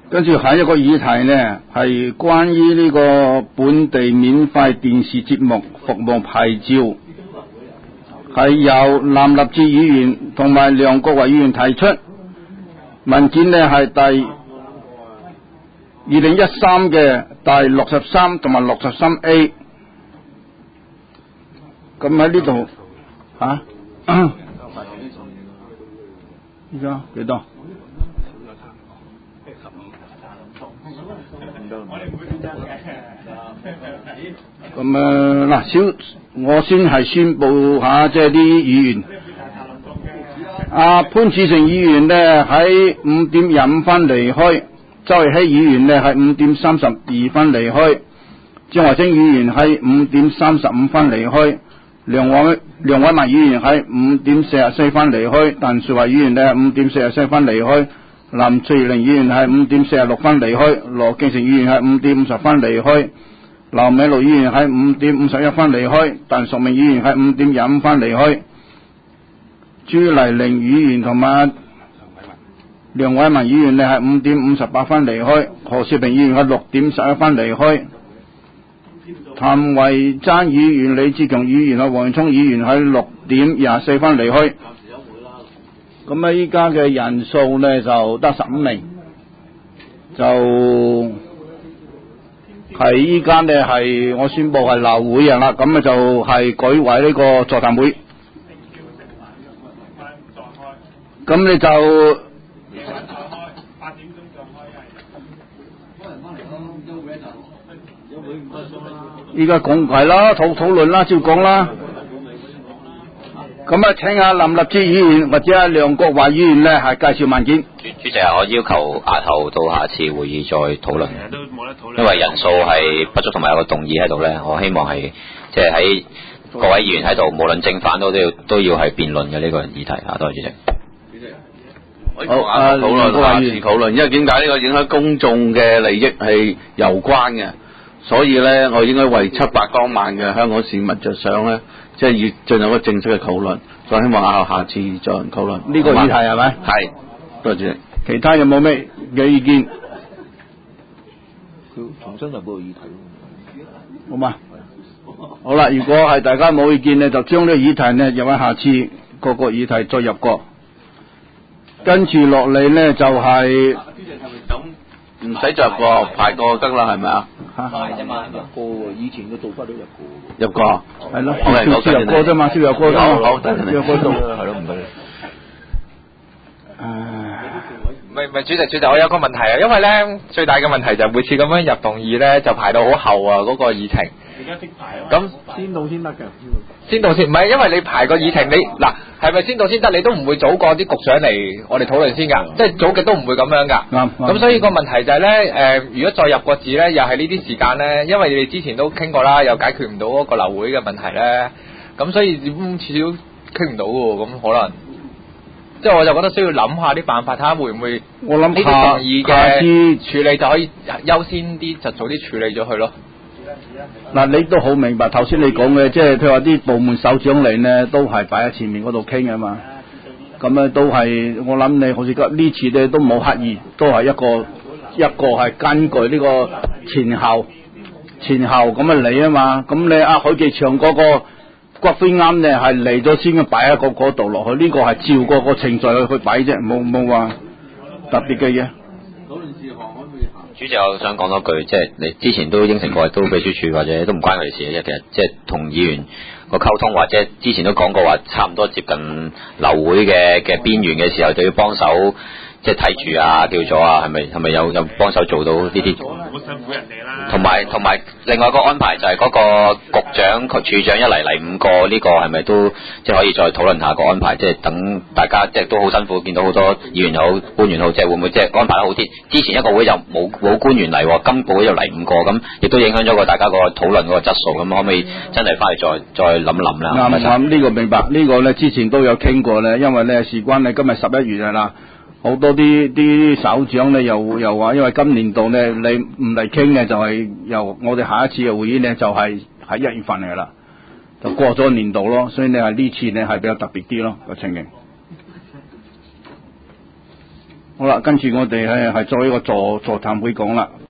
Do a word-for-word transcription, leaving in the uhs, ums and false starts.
跟住下一個議題呢，係關於呢個本地免費電視節目服務牌照，係由藍立志議員同埋梁國華議員提出，文件呢係第二零一三嘅第六十三同埋六十三 A。咁喺呢度嚇，依家幾多？咁誒嗱，小我先係宣佈下，即係啲議員。阿潘志成議員呢喺五點廿五分離開，周維希議員呢喺五點三十二分離開，張華清議員喺五點三十五分離開，梁偉梁偉文議員喺五點四十四分離開，鄧樹華議員呢五點四十四分離開。林翠玲議員係五點四十六分離開，羅敬成議員係五點五十分離開，劉美露議員係五點五十一分離開，鄧淑明議員係五點廿五分離開，朱麗玲議員同埋梁偉文議員呢係五點五十八分離開，何少平議員係六點十一分離開，譚慧珍議員、李志強議員同黃聰議員喺六點廿四分離開。咁啊！依家嘅人數呢就得十五名，就係依家呢係我宣布係流會人啦。咁啊就係改為呢個座談會。咁你就依家講係啦，討討論啦，照講啦。咁啊，請阿林立志議員或者阿梁國華議員呢係介紹文件。 主席啊，我要求押後到下次會議再討論。因為人數係不足同埋有個動議喺度呢，我希望係即係喺各位議員喺度，無論正反都都要都要係辯論嘅呢個議題啊。多謝主席。 主席，好啊，討論下次討論，因為點解呢個影響公眾嘅利益係有關嘅，所以呢，我應該為七百多萬嘅香港市民着想呢。即係要進入一個正式嘅討論，所以希望下下次進行討論。 呢個議題係咪？ 係，多謝。 其他有冇咩嘅意見？ 佢重新入嗰個議題好嘛？好啦，如果係大家冇意見呢，就將呢個議題呢入喺下次個個議題再入過。跟住落嚟呢就係、是。 唔使再入過，排過得啦，係咪啊？ 排啫嘛，入過喎，以前嘅做法都入過。 入過， 係咯，少少入過啫嘛，少入過啫嘛。 好，好，得入過做，係咯，唔該。 誒， 唔係唔係，主席主席，我有個問題啊，因為咧最大嘅問題就係每次咁樣入動議咧，就排到好後啊，嗰、嗰個議程。而家識排啊？咁先到先得嘅。 先到先，唔係因為你排個議程，你嗱係咪先到先得？你都唔會早過啲局長嚟我哋討論先㗎，即係早極都唔會咁樣㗎。 啱。 咁所以個問題就係咧，誒，如果再入個字咧，又係呢啲時間咧，因為你哋之前都傾過啦，又解決唔到嗰個流會嘅問題咧，咁所以點至少傾唔到喎，咁可能。即係我就覺得需要諗下啲辦法，睇下會唔會我諗呢啲動議嘅處理就可以優先啲，就早啲處理咗佢咯。 嗱，你都好明白頭先你講嘅，即係譬如話啲部門首長嚟呢，都係擺喺前面嗰度傾啊嘛。咁咧都係我諗你好似呢次咧都冇刻意，都係一個一個係根據呢個前後前後咁樣嚟啊嘛。咁你阿許記祥嗰個骨灰龕呢係嚟咗先擺喺個嗰度落去，呢、這個係照個個程序去去擺啫，冇冇話特別嘅嘢。 主席，我想講多句，即係你之前都應承過，都秘書處或者都唔關佢事嘅啫。其實即係同議員個溝通，或者之前都講過話，差唔多接近流會嘅嘅邊緣嘅時候，就要幫手即係睇住啊，叫咗啊，係咪係咪有有幫手做到呢啲？好辛苦人哋啦。同埋同埋另外個安排就係嗰個局長、處長一嚟嚟五個，呢個係咪都即係可以再討論下個安排？即係等大家即係都好辛苦，見到好多議員又好、官員好，即係會唔會即係安排得好啲？之前一個會又冇冇官員嚟，今個會又嚟五個，咁亦都影響咗個大家個討論嗰個質素。咁可唔可以真係翻去再再諗諗啦？ 啱啱呢個明白，呢個咧之前都有傾過咧，因為咧事關咧今日十一月啊啦。好多啲啲首長咧又又話，因為今年度咧你唔嚟傾嘅就係由我哋下一次嘅會議咧就係喺一月份嚟啦，就過咗年度咯，所以你係呢次咧係比較特別啲咯個情形。 好啦，跟住我哋係係作為一個座座談會講啦。